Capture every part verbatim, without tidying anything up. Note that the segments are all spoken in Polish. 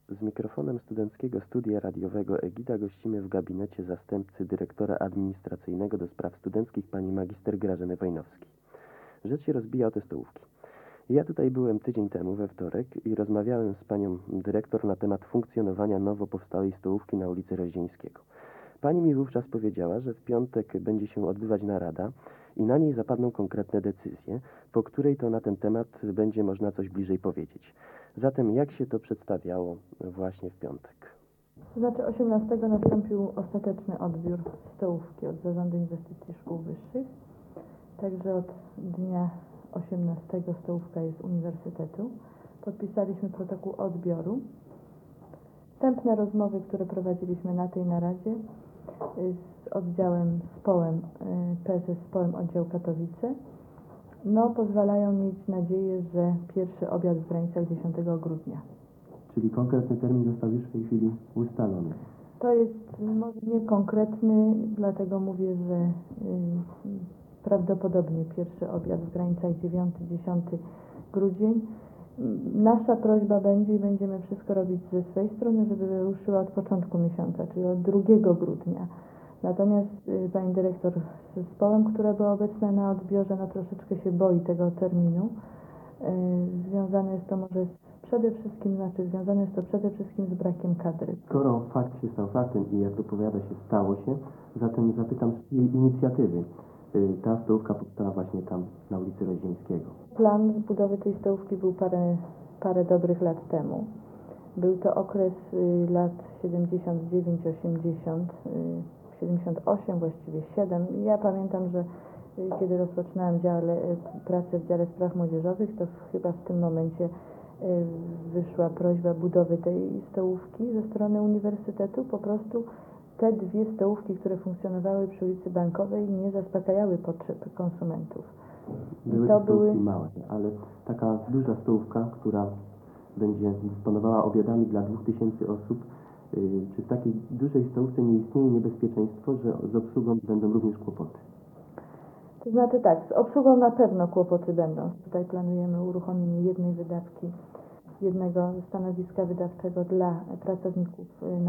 Z mikrofonem studenckiego studia radiowego Egida gościmy w gabinecie zastępcy dyrektora administracyjnego do spraw studenckich pani magister Grażyny Wojnowskiej. Rzecz się rozbija o te stołówki. Ja tutaj byłem tydzień temu, we wtorek, i rozmawiałem z panią dyrektor na temat funkcjonowania nowo powstałej stołówki na ulicy Rozdzieńskiego. Pani mi wówczas powiedziała, że w piątek będzie się odbywać narada i na niej zapadną konkretne decyzje, po której to na ten temat będzie można coś bliżej powiedzieć. Zatem jak się to przedstawiało właśnie w piątek? To znaczy osiemnastego nastąpił ostateczny odbiór stołówki od Zarządu Inwestycji Szkół Wyższych. Także od dnia osiemnastego stołówka jest uniwersytetu. Podpisaliśmy protokół odbioru. Wstępne rozmowy, które prowadziliśmy na tej naradzie z oddziałem SPOłem, prezes SPOłem oddział Katowice, no pozwalają mieć nadzieję, że pierwszy obiad w granicach dziesiątego grudnia. Czyli konkretny termin został już w tej chwili ustalony. To jest może nie konkretny, dlatego mówię, że y, prawdopodobnie pierwszy obiad w granicach dziewiąty dziesiąty grudzień. Nasza prośba będzie i będziemy wszystko robić ze swojej strony, żeby ruszyła od początku miesiąca, czyli od drugiego grudnia. Natomiast y, pani dyrektor z zespołem, która była obecna na odbiorze, no troszeczkę się boi tego terminu. Y, związane jest to może z Przede wszystkim, znaczy związane jest to przede wszystkim z brakiem kadry. Skoro fakt się stał faktem i jak to powiada się stało się, zatem zapytam z jej inicjatywy. Ta stołówka powstała właśnie tam na ulicy Rozdzieńskiego. Plan budowy tej stołówki był parę, parę dobrych lat temu. Był to okres y, lat siedemdziesiąt dziewięć osiemdziesiąt, y, siedemdziesiąt osiem właściwie siedem. Ja pamiętam, że y, kiedy rozpoczynałam dziale, y, pracę w dziale spraw młodzieżowych, to chyba w tym momencie wyszła prośba budowy tej stołówki ze strony uniwersytetu. Po prostu te dwie stołówki, które funkcjonowały przy ulicy Bankowej, nie zaspokajały potrzeb konsumentów. Były to były małe, ale taka duża stołówka, która będzie dysponowała obiadami dla dwóch tysięcy osób, yy, czy w takiej dużej stołówce nie istnieje niebezpieczeństwo, że z obsługą będą również kłopoty? To znaczy tak, z obsługą na pewno kłopoty będą. Tutaj planujemy uruchomienie jednej wydawki, jednego stanowiska wydawczego dla pracowników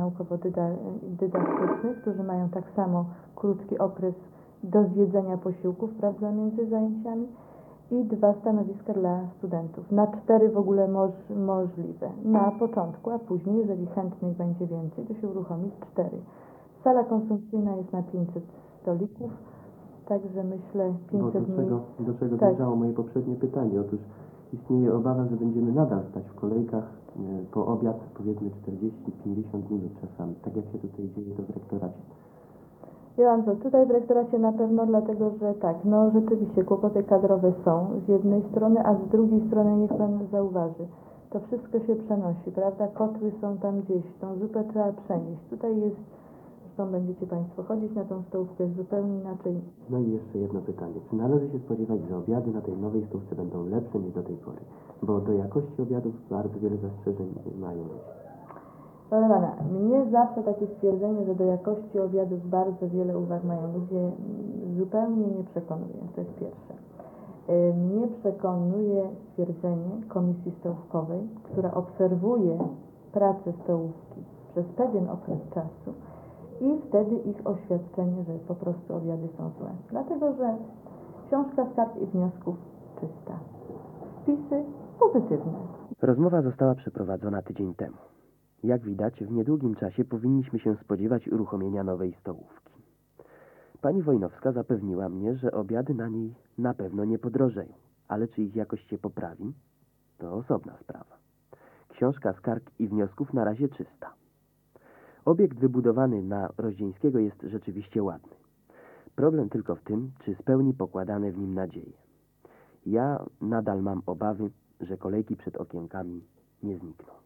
naukowo-dydaktycznych, którzy mają tak samo krótki okres do zjedzenia posiłków, prawda, między zajęciami, i dwa stanowiska dla studentów. Na cztery w ogóle moż, możliwe na początku, a później, jeżeli chętnych będzie więcej, to się uruchomi cztery. Sala konsumpcyjna jest na pięćset stolików. Także myślę pięćset Bo do czego, do czego tak. zmierzało moje poprzednie pytanie? Otóż istnieje obawa, że będziemy nadal stać w kolejkach y, po obiad, powiedzmy czterdzieści pięćdziesiąt minut czasami, tak jak się tutaj dzieje to w rektoracie. Wie pan co, tutaj w rektoracie na pewno, dlatego że tak, no rzeczywiście kłopoty kadrowe są z jednej strony, a z drugiej strony niech pan zauważy, to wszystko się przenosi, prawda? Kotły są tam gdzieś, tą zupę trzeba przenieść. Tutaj jest, zresztą będziecie państwo chodzić na tą stołówkę, jest zupełnie inaczej. No i jeszcze jedno pytanie. Czy należy się spodziewać, że obiady na tej nowej stołówce będą lepsze niż do tej pory? Bo do jakości obiadów bardzo wiele zastrzeżeń mają ludzie. Proszę pana, mnie zawsze takie stwierdzenie, że do jakości obiadów bardzo wiele uwag mają ludzie, zupełnie nie przekonuje. To jest pierwsze. Mnie przekonuje stwierdzenie Komisji Stołówkowej, która obserwuje pracę stołówki przez pewien okres czasu i wtedy ich oświadczenie, że po prostu obiady są złe. Dlatego, że książka skarg i wniosków czysta. Wpisy pozytywne. Rozmowa została przeprowadzona tydzień temu. Jak widać, w niedługim czasie powinniśmy się spodziewać uruchomienia nowej stołówki. Pani Wojnowska zapewniła mnie, że obiady na niej na pewno nie podrożeją, ale czy ich jakość się poprawi, to osobna sprawa. Książka skarg i wniosków na razie czysta. Obiekt wybudowany na Rozdzieńskiego jest rzeczywiście ładny. Problem tylko w tym, czy spełni pokładane w nim nadzieje. Ja nadal mam obawy, że kolejki przed okienkami nie znikną.